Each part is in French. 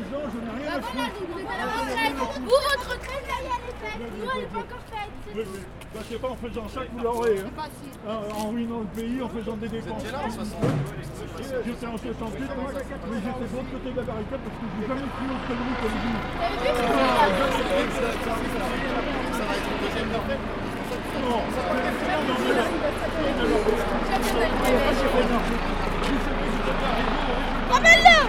ans, je n'ai rien à foutre. Vous êtes à la retraite. Vous, votre retraite, ça y est, elle est faite. Nous, elle n'est pas encore faite. Bah, c'est pas en faisant ça que vous l'aurez. En ruinant le pays, en faisant des dépenses. J'étais en 68, moi, mais j'étais de l'autre côté de la barricade parce que je n'ai jamais pris autre connerie comme vous. Ça va être une deuxième défaite. Non, Ramène-le!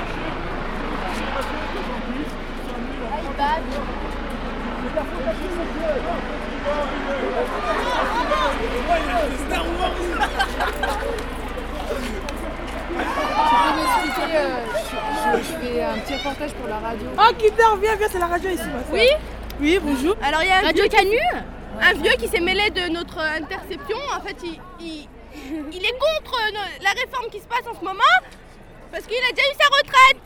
Je fais un petit reportage pour la radio. Oh, Kinder, viens, c'est la radio ici. Oui? Oui, bonjour. Alors il y a Radio Canu, un vieux qui s'est mêlé de notre interception. En fait, il est contre la réforme qui se passe en ce moment parce qu'il a déjà eu sa retraite.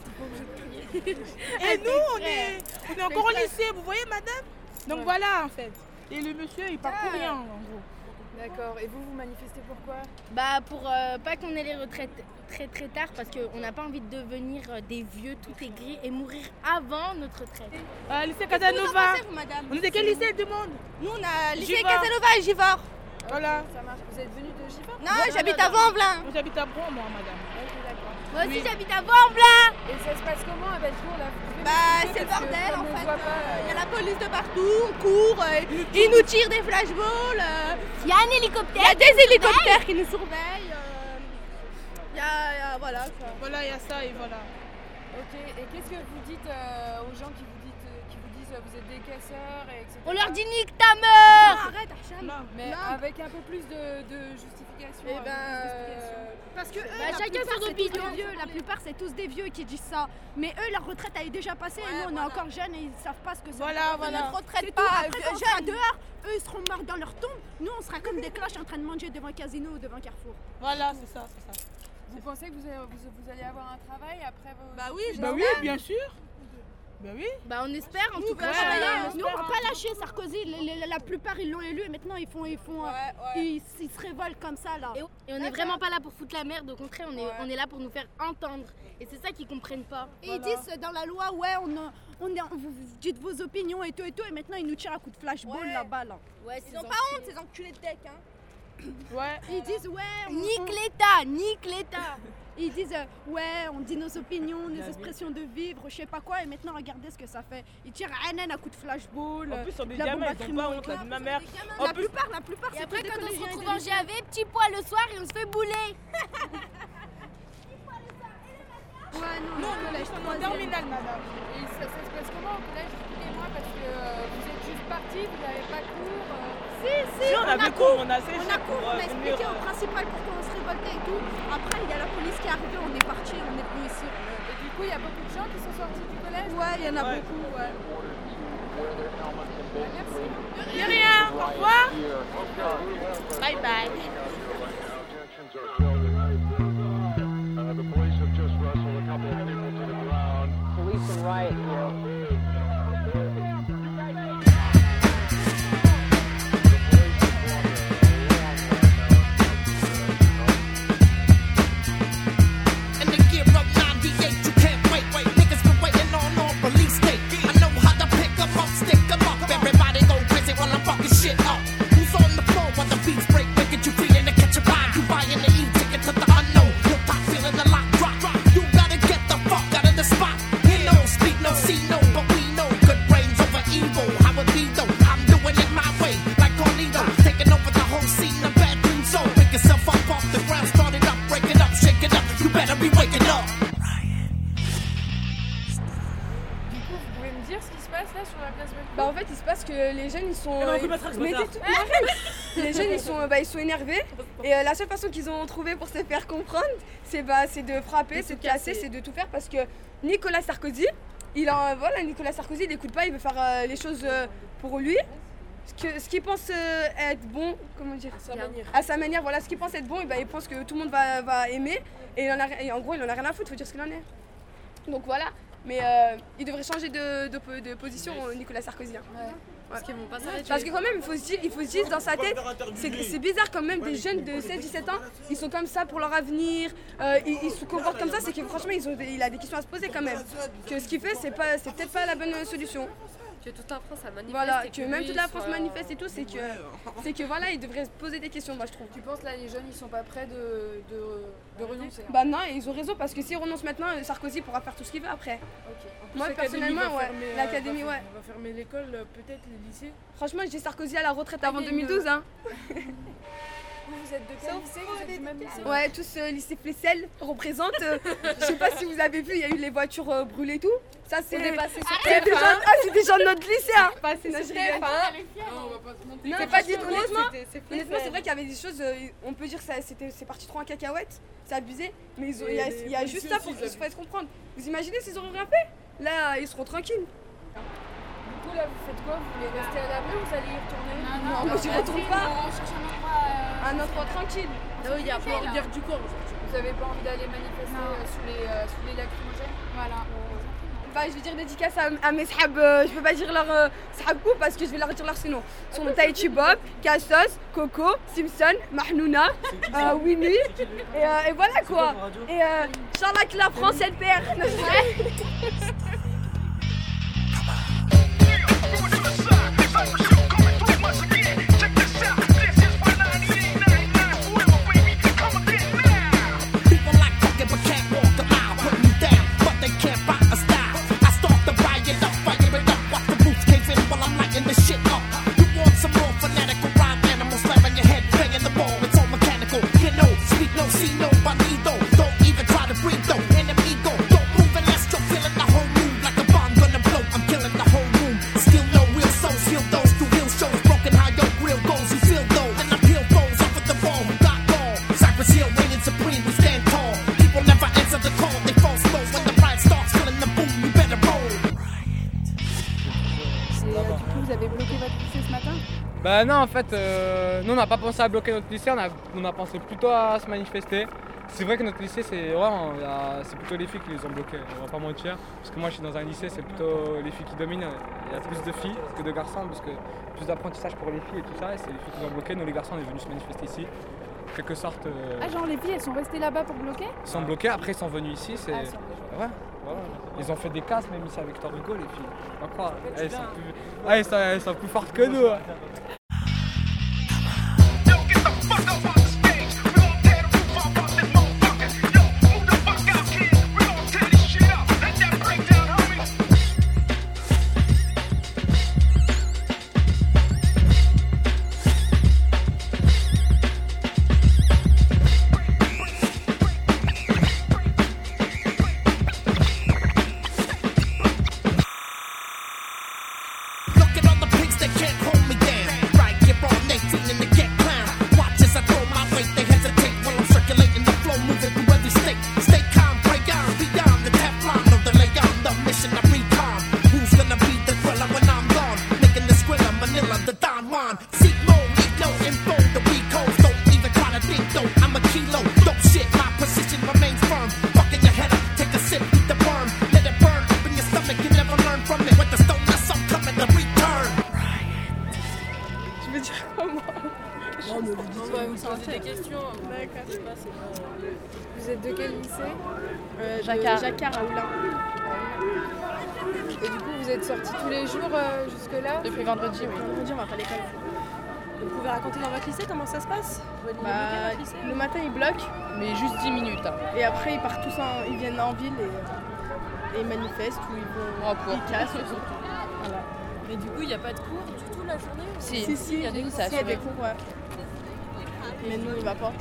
Et nous, on est encore au lycée, vous voyez, madame? Donc voilà, en fait. Et le monsieur, il part pour rien, en gros. D'accord. Et vous manifestez pourquoi? Bah pour pas qu'on ait les retraites très tard parce qu'on n'a pas envie de devenir des vieux tout aigris et mourir avant notre retraite. Lycée Qu'est-ce que vous en Casanova. pensez, vous, madame? On est de quel lycée du monde? Nous on a lycée Givors. Casanova et Givors. Voilà. Ça marche. Vous êtes venu de Givors? Non, j'habite à Vaux-en-Velin. Moi, j'habite à Bron, moi, madame. Ok, d'accord. Moi aussi j'habite à Vaux-en-Velin. Et ça se passe comment à Bellecour là? Bah c'est le bordel en fait. Il y a la police de partout, on court, ils nous tirent des flashballs. Il y a un hélicoptère. Il y a des hélicoptères qui nous surveillent. Il y a voilà. Ça. Voilà, il y a ça et voilà. Ok. Et qu'est-ce que vous dites aux gens qui vous disent vous êtes des casseurs et etc. On leur dit nique ta mère. Arrête, Archam. Mais avec un peu plus de justification. Eh Parce que eux, Bah, la chacun plupart, son c'est tous opinion. des vieux. La plupart, c'est tous des vieux qui disent ça. Mais eux, leur retraite, elle est déjà passée. et nous, on est encore jeunes et ils savent pas ce que c'est. Voilà. Notre retraite C'est tout. pas Après, quand on sera jeune. dehors, eux, ils seront morts dans leur tombe. Nous, on sera comme des cloches en train de manger devant un casino ou devant Carrefour. Voilà, c'est ça. Vous pensez que vous allez avoir un travail après vos... Bah oui, Bah oui, bien sûr. Bah oui. Bah on espère en tout Nous, cas. nous, on va pas lâcher Sarkozy. La plupart, ils l'ont élu et maintenant, ils se révoltent comme ça, là. Et on est vraiment pas là pour foutre la merde, au contraire, on est là pour nous faire entendre. Et c'est ça qu'ils comprennent pas. Et ils disent dans la loi, ouais, vous dites vos opinions et tout, et maintenant, ils nous tirent à coups de flashball là-bas, là. Ouais, Ils ont pas honte, ces enculés de deck, hein. Ouais. Ils disent, ouais, Nique l'État. Ils disent ouais, on dit nos opinions, nos expressions de vivre, je sais pas quoi, et maintenant regardez ce que ça fait. Ils tirent un à coup de flashball. En plus, on est la gamins, bombe ils ont pas honte, là, de ma mère. La plupart, Et c'est après tous des quand on se collégiens retrouve en intelligents. GAV, petit poids le soir et on se fait bouler. Ouais, non, Non, le collège, en troisième. terminale, madame. Et ça se passe comment au collège? Expliquez-moi parce que vous êtes juste partis, vous n'avez pas cours. Si, on avait cours, on a séché On a pour cours, on a expliqué venir, au principal pourquoi on se révoltait et tout. Après, il y a la police qui est arrivée, on est parti, on est venu ici. Et du coup, il y a beaucoup de gens qui sont sortis du collège. Ouais, il y en a Ouais. beaucoup, ouais. Merci. De rien, au revoir. Bye bye. The police have just wrestled a couple of people to the ground. Police and riot gear. And the gear up 98, you can't wait. Niggas been waiting on release date. I know how to pick 'em up, stick 'em up. Everybody go crazy while I'm fucking shit up. Who's on the floor while the beats break? Making you feeling to catch a vibe. You buying the E-ticket to the unknown. Hip hop feeling the lock drop. You gotta get the fuck out of the spot. Hear no, speak no, see no, but we know good brains over evil. How it be though? I'm doing it my way, like Cornito, taking over the whole scene of bad dreams. So pick yourself up off the ground, start it up, break it up, shake it up. You better be waking up. Du coup, vous pouvez me dire ce qui se passe là sur la place Bellecour? Bah en fait il se passe que les jeunes ils sont ils sont énervés et la seule façon qu'ils ont trouvé pour se faire comprendre c'est de frapper, c'est de casser, c'est de tout faire parce que Nicolas Sarkozy il n'écoute pas, il veut faire les choses pour lui. Ce qu'il pense être bon, comment dire, à sa manière, voilà, ce qu'il pense être bon, et ben, il pense que tout le monde va aimer et en gros il en a rien à foutre, faut dire ce qu'il en est. Donc voilà, Mais il devrait changer de position, Nicolas Sarkozy. Hein. Ouais. Parce qu'ils vont pas s'arrêter. Parce que quand même, il faut se dire dans sa tête, c'est bizarre quand même des jeunes de 16-17 ans, ils sont comme ça pour leur avenir, ils se comportent comme ça, c'est que franchement, il a des questions à se poser quand même. Que ce qu'il fait, c'est peut-être pas la bonne solution. Que toute la France, ça manifeste. Voilà, que même toute la France manifeste et tout, c'est que voilà, il devrait se poser des questions, moi je trouve. Tu penses là, les jeunes, ils sont pas prêts de renoncer? Bah non, ils ont raison parce que s'ils renoncent maintenant, Sarkozy pourra faire tout ce qu'il veut après. Ok. Moi personnellement, ouais, l'académie, ouais. On va fermer l'école, peut-être les lycées. Franchement, j'ai Sarkozy à la retraite avant 2012, hein. Vous êtes de quel lycée? Vous êtes du même lycée? Ouais, tous lycée Flessel représente. Je sais pas si vous avez vu, il y a eu les voitures brûlées et tout. Ça c'est des gens de notre lycée. Hein. C'est pas dit honnêtement, c'est vrai qu'il y avait des choses, on peut dire que c'est parti trop en cacahuète, c'est abusé, mais il y a juste ça pour qu'ils se fassent comprendre. Vous imaginez s'ils auraient rien fait? Là, ils seront tranquilles. Du coup, là, vous faites quoi? Vous voulez rester à l'abri ou vous allez y retourner? Non, moi j'y retourne pas. On cherche un Un endroit tranquille. Là, il y a pas de guerre du corps aujourd'hui. Vous avez pas envie d'aller manifester sous les lacrymogènes? Voilà. Bah, je vais dire dédicace à mes sahab, je peux pas dire leur sahabou parce que je vais leur dire leur surnom. Son Tahiti Bob, Cassos, Coco, Simpson, Mahnouna, Winnie, et voilà quoi. Et Inch'Allah que la France elle perd. Bah non, en fait, nous on n'a pas pensé à bloquer notre lycée, on a pensé plutôt à se manifester. C'est vrai que notre lycée, c'est plutôt les filles qui les ont bloqués, on va pas mentir. Parce que moi je suis dans un lycée, c'est plutôt les filles qui dominent. Il y a plus de filles que de garçons, parce que plus d'apprentissage pour les filles et tout ça, et c'est les filles qui nous ont bloqués. Nous les garçons, on est venus se manifester ici. En quelque sorte. Ah, genre les filles, elles sont restées là-bas pour bloquer? Ils sont bloqués, après ils sont venus ici. Ouais, voilà. Ils ont fait des casses, même ici à Victor Hugo, les filles. Faut pas croire. Elles sont plus fortes que nous. Vous êtes de quel lycée? Jacquard à Oulin. Et du coup, vous êtes sortis tous les jours jusque-là? Depuis vendredi, oui. Vendredi, on va pas à l'école. Vous pouvez raconter dans votre lycée comment ça se passe? Le matin, ils bloquent. Mais juste 10 minutes. Hein. Et après, ils partent tous ils viennent en ville et ils manifestent ou ils cassent. Voilà. Mais du coup, il n'y a pas de cours du tout la journée? Si, il y a des cours. Il y a des cours, ouais. Mais nous, on va pas.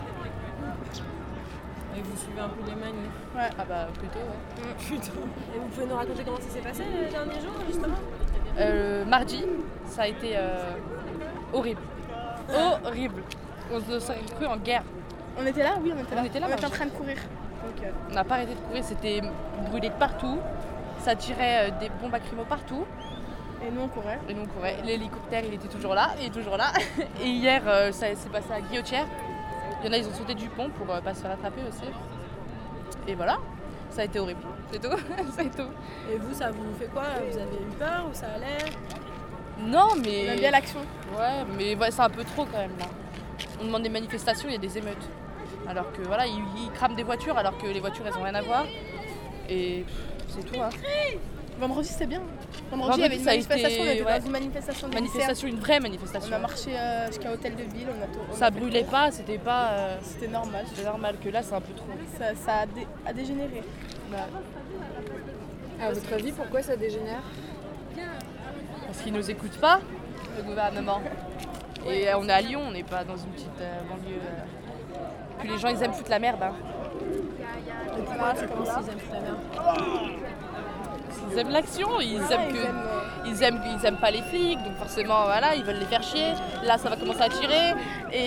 Et vous suivez un peu les manifs? Ouais. Ah bah plutôt, ouais. Plutôt. Et vous pouvez nous raconter comment ça s'est passé les derniers jours, justement? Mardi, ça a été horrible. Horrible. On s'est cru en guerre. On était là? Oui, on était là. On était en train de courir. Donc, on n'a pas arrêté de courir, c'était brûlé de partout. Ça tirait des bombes lacrymo partout. Et nous on courait. L'hélicoptère il était toujours là, et hier ça s'est passé à Guillotière. Il y en a, ils ont sauté du pont pour pas se faire attraper aussi. Et voilà. Ça a été horrible, c'est tout. C'est tout. Et vous, ça vous fait quoi? Vous avez eu peur ou ça allait? Non, mais. On aime bien l'action. Ouais, mais ouais, c'est un peu trop quand même là. On demande des manifestations, il y a des émeutes. Alors que voilà, ils crament des voitures alors que les voitures elles ont rien à voir. Et c'est tout. Hein. Vendredi c'était bien. Vendredi il y avait une manifestation, on était dans une manifestation des manifestation, une vraie manifestation. On a marché jusqu'à l'hôtel de ville, ça brûlait pas, c'était pas. C'était normal. C'était normal que là c'est un peu trop. Ça a dégénéré. Bah. À votre avis, pourquoi ça dégénère? Parce qu'ils nous écoutent pas, le gouvernement. Et on est à Lyon, on n'est pas dans une petite banlieue. Puis les gens ils aiment foutre la merde. Hein. Et pourquoi c'est comment s'ils aiment foutre la merde? Ils aiment l'action, ils aiment pas les flics, donc forcément voilà, ils veulent les faire chier. Là ça va commencer à tirer et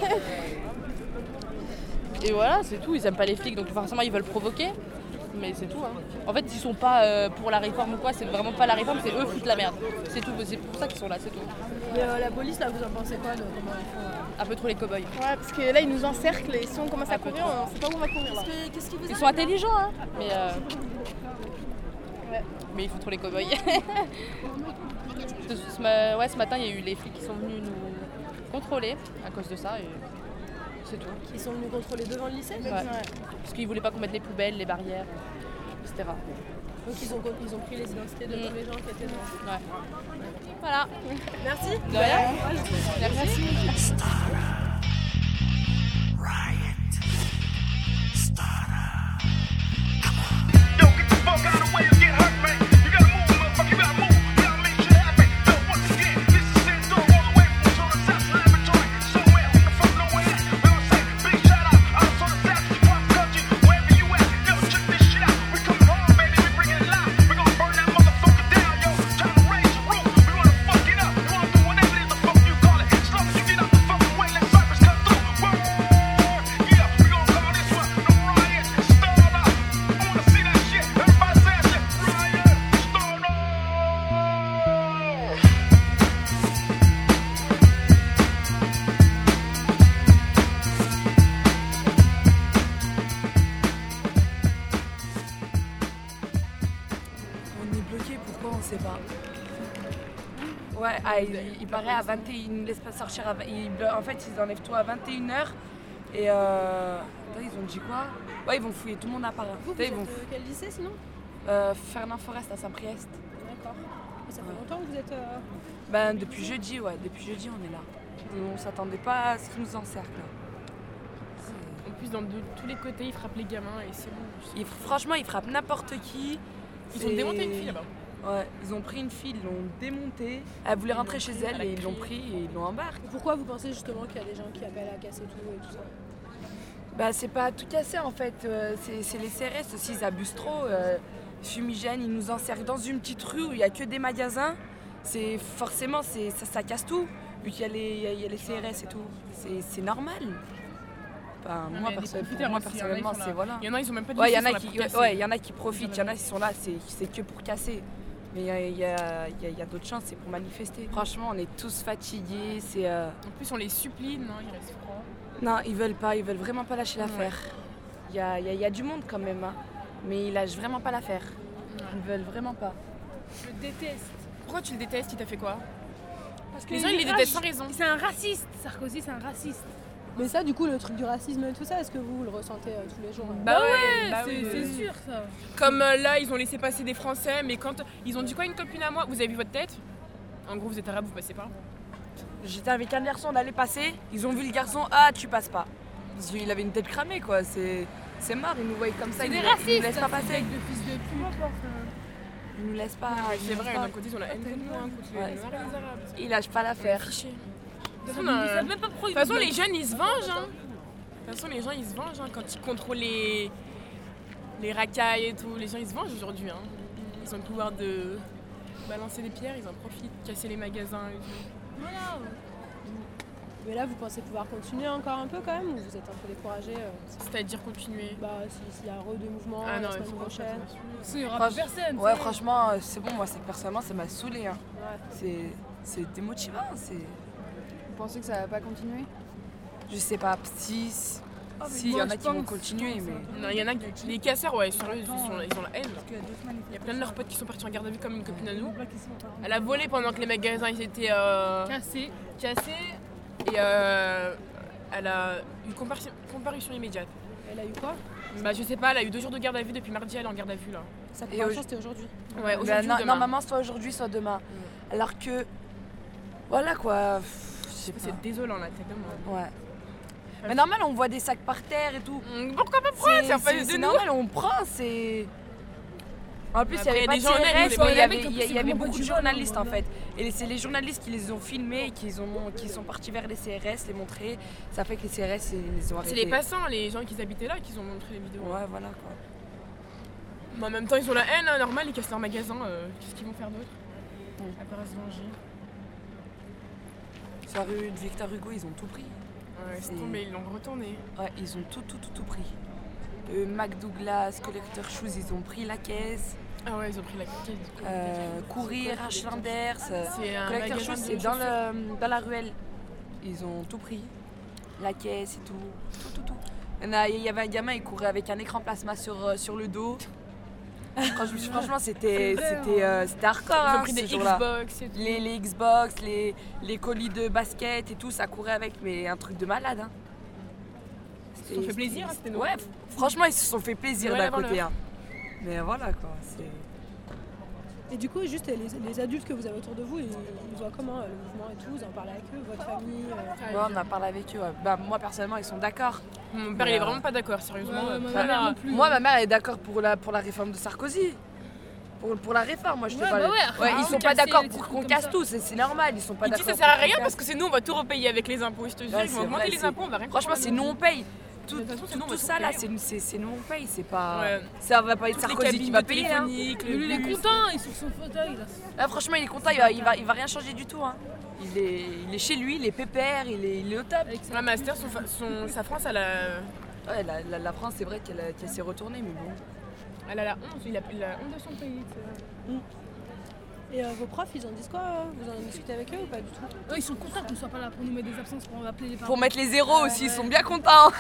et voilà, c'est tout, ils aiment pas les flics donc forcément ils veulent provoquer. Mais c'est tout. Hein. En fait, ils sont pas pour la réforme ou quoi, c'est vraiment pas la réforme, c'est eux foutent la merde. C'est tout, c'est pour ça qu'ils sont là, c'est tout. Mais la police, là, vous en pensez quoi de comment ils font un peu trop les cow-boys. Ouais, parce que là, ils nous encerclent et si on commence à courir, on sait pas où on va courir. Là. Ils sont intelligents, hein, mais ouais. Mais ils font trop les cow-boys. Ce matin, il y a eu les flics qui sont venus nous contrôler à cause de ça. Et... c'est tout. Ils sont venus contrôler devant le lycée? Ouais. Parce qu'ils voulaient pas qu'on mette les poubelles, les barrières, etc. Donc ils ont pris les identités de tous les gens qui étaient dedans. Ouais. Voilà. Merci. De rien. Merci. Il paraît à 21h, ils ne laissent pas sortir. En fait, ils enlèvent tout à 21h. Et ils ont dit quoi? Ouais, ils vont fouiller tout le monde à part. Vous êtes quel lycée sinon? Fernand Forest à Saint-Priest. D'accord. Et ça fait longtemps que vous êtes. Depuis jeudi, on est là. On s'attendait pas à ce qu'ils nous encerclent. En plus, dans tous les côtés, ils frappent les gamins et c'est bon. Franchement, ils frappent n'importe qui. Ils ont démonté une fille là-bas. Ouais, ils ont pris une fille, ils l'ont démontée. Elle voulait rentrer chez elle et ils l'ont pris et ils l'ont embarqué. Pourquoi vous pensez justement qu'il y a des gens qui appellent à casser tout et tout ça? Bah c'est pas tout casser en fait, c'est les CRS aussi, ils abusent trop. Fumigène, ils nous encerclent dans une petite rue où il n'y a que des magasins. Forcément, ça casse tout, vu qu'il y a les CRS et tout. C'est normal. Enfin, moi personnellement, c'est voilà. Il y en a, ils ont même pas de il y en a qui profitent, il y en a qui sont là, c'est que pour casser. Mais il y a d'autres chances, c'est pour manifester. Franchement, on est tous fatigués. En plus, on les supplie, non, ils restent froids. Non, ils veulent vraiment pas lâcher l'affaire. Il y a du monde quand même, hein, mais ils lâchent vraiment pas l'affaire. Ils veulent vraiment pas. Je le déteste. Pourquoi tu le détestes? Il t'a fait quoi? Parce que les gens, ils les détestent sans raison. C'est un raciste. Sarkozy, c'est un raciste. Mais ça, du coup, le truc du racisme et tout ça, est-ce que vous le ressentez tous les jours? Bah ouais, c'est sûr ça. Comme là, ils ont laissé passer des Français, mais quand ils ont dit quoi, une copine à moi, vous avez vu votre tête? En gros, vous êtes arabe, vous passez pas. J'étais avec un garçon, on allait passer, ils ont vu le garçon, ah tu passes pas. Parce qu'il avait une tête cramée quoi, c'est mort, ils nous voyaient comme ça, ils nous laissent pas passer. De fils de pute. Ils nous laissent pas. C'est vrai, d'un côté ils ont la haine contre moi, contre les noirs et les arabes. Ils lâchent pas l'affaire. De toute façon, les jeunes ils se vengent. Hein. De toute façon, les gens ils se vengent hein, quand ils contrôlent les racailles et tout. Les gens ils se vengent aujourd'hui. Hein. Ils ont le pouvoir de balancer des pierres, ils en profitent, casser les magasins et tout. Voilà. Mais là, vous pensez pouvoir continuer encore un peu quand même ou vous êtes un peu découragé C'est-à-dire continuer? Bah, s'il y a des mouvements la semaine prochaine. Il y aura personne. Ouais, franchement, c'est bon, moi, personnellement, ça m'a saoulé. Hein. Ouais. C'est démotivant. Vous pensez que ça va pas continuer? Je sais pas. Si Si, il y en a qui vont continuer, mais... Non, il y en a qui... Les casseurs, ouais, sérieux, ils ont la haine. Il y a plein de leurs potes qui sont partis en garde à vue comme une copine à nous. Elle a volé pendant que les magasins ils étaient cassés. Et elle a eu comparution immédiate. Elle a eu quoi? Bah je sais pas, elle a eu 2 jours de garde à vue depuis mardi, elle est en garde à vue là. Sa comparution c'était aujourd'hui? Ouais, aujourd'hui ou demain. Normalement soit aujourd'hui, soit demain. Alors que... Voilà quoi... C'est désolant la tête de moi. Ouais. Mais normal, on voit des sacs par terre et tout. Pourquoi pas prendre? C'est normal, on prend, c'est... En plus, il y avait pas de CRS, mais il y avait beaucoup de journalistes en fait. Et c'est les journalistes qui les ont filmés et qui sont partis vers les CRS, les montrer. Ça fait que les CRS, ils les ont arrêtés. C'est les passants, les gens qui habitaient là, qui ont montré les vidéos. Ouais, voilà quoi. Mais en même temps, ils ont la haine, hein, normal, ils cassent leur magasin. Qu'est-ce qu'ils vont faire d'autre? À part se venger. Sur la rue de Victor Hugo, ils ont tout pris. Ouais, c'est tombé, ils l'ont retourné. Ouais, ils ont tout pris. McDouglas, Collector Shoes, ils ont pris la caisse. Ah ouais, ils ont pris la caisse. Courir, Ashlanders. Collector Shoes, c'est dans la ruelle. Ils ont tout pris. La caisse et tout. Il y avait un gamin, il courait avec un écran plasma sur le dos. Franchement, c'était hardcore. Ils ont pris des Xbox et tout. Les Xbox, les colis de basket et tout, ça courait avec, mais un truc de malade. Hein. Ils se sont fait plaisir, c'était nous. Ouais, franchement, ils se sont fait plaisir d'un côté. Hein. Mais voilà quoi. Et du coup, juste les adultes que vous avez autour de vous, ils voient comment le mouvement et tout? Vous en parlez avec eux, votre famille? Ouais, on a parlé avec eux. Ouais. Bah, moi, personnellement, ils sont d'accord. Mon père, il est vraiment pas d'accord, sérieusement. Moi, ma mère est d'accord pour la réforme de Sarkozy. Pour la réforme, moi je te parle. Ils sont pas d'accord pour qu'on casse tout, c'est normal, ils sont pas d'accord. Ils disent ça sert à rien parce que c'est nous, on va tout repayer avec les impôts. Je te jure, ils vont augmenter les impôts, on va rien. Franchement, c'est nous on paye. Tout ça là, c'est nous on paye, c'est pas. Ça va pas être Sarkozy qui va payer. Il est content, il est sur son fauteuil là. Franchement, il est content, il va rien changer du tout. Hein. Il est chez lui, il est pépère, il est au top. La master, sa France, elle a. Ouais, la France, c'est vrai qu'elle s'est retournée, mais bon. Elle a la honte, il a honte de son pays. Et vos profs, ils en disent quoi? Vous en discutez avec eux ou pas du tout? Ils sont contents qu'on soit pas là pour nous mettre des absences, pour appeler les parents. Pour mettre les zéros aussi, ils sont bien contents.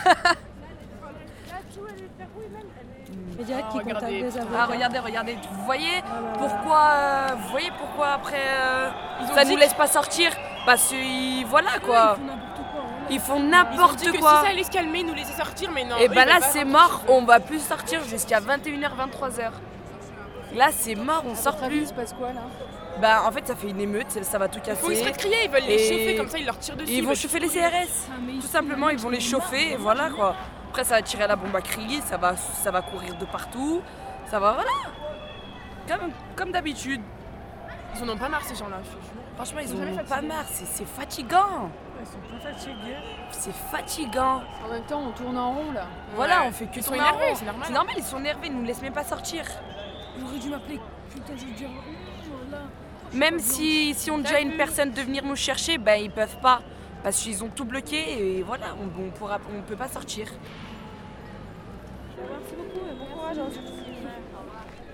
Regardez. Vous voyez pourquoi après ça nous laisse pas sortir? Parce que voilà quoi. Ils font n'importe quoi. Que si ça allait se calmer, ils nous laissaient sortir, mais non. Et bah là c'est mort, on va plus sortir jusqu'à 21h, 23h. Là c'est mort, on sort plus. Il se passe quoi là? Bah en fait ça fait une émeute, ça va tout casser. Ils se crier, ils veulent les chauffer comme ça, ils leur tirent dessus. Ils vont chauffer les CRS. Tout simplement, ils vont les chauffer et voilà quoi. Après ça va tirer à la bombe à crier, ça va courir de partout. Ça va voilà. Comme d'habitude. Ils en ont pas marre ces gens-là, je te jure. Franchement, ils en ont pas marre, c'est fatigant. Ils sont pas fatigués. C'est fatigant. En même temps, on tourne en rond là. Voilà, on fait que tourner en rond. Ils sont énervés, c'est normal. C'est normal, ils sont énervés, ils nous laissent même pas sortir. J'aurais dû m'appeler. Putain, je veux dire. Même si on dit à une personne de venir nous chercher, ben ils peuvent pas. Parce qu'ils ont tout bloqué et voilà, on peut pas sortir. Merci beaucoup et bon courage.